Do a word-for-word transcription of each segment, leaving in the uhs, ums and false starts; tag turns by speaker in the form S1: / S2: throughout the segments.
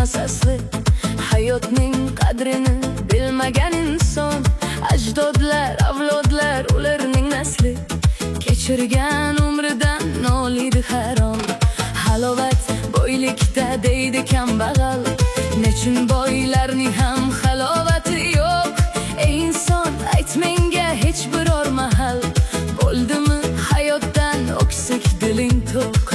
S1: chiqmas asli. Hayotning qadrini bilmagan inson, ajdodlar, avlodlar, ularning nasli. Kechirgan umridan noliydi harom. Halovat boylikda deydi kambag'al, nechun boylarning ham halovati yo'q? Ey inson, ayt menga hech biror mahal, bo'ldimi hayotdan o'ksik diling to'q?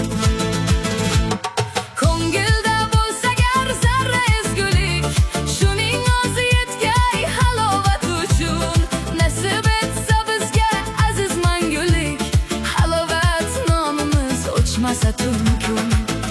S1: Ko'ngilda bo'lsa gar zarra ezgulik, shuning o'zi yetgay halovat uchun. Nasib etsa bizga aziz mangulik, halovat nomimiz o'chmasa tun kun.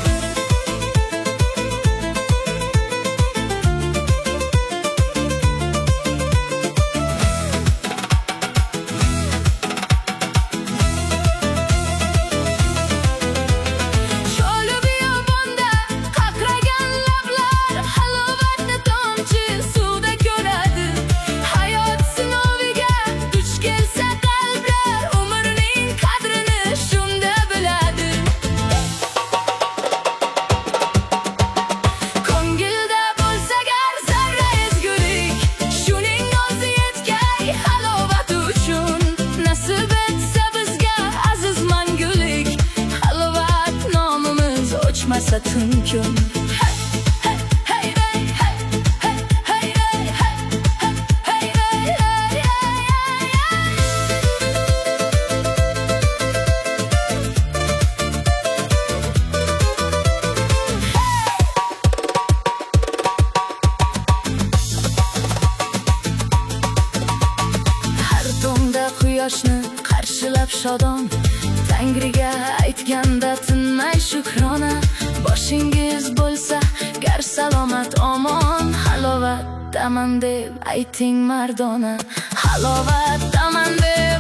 S1: Tun kun. Har tongda quyoshni qarshilab shodon, Tangriga aytganda tinmay shukrona. Boshingiz bo'lsa gar salomat omon, halovatdaman deb ayting mardona, halovatdaman deb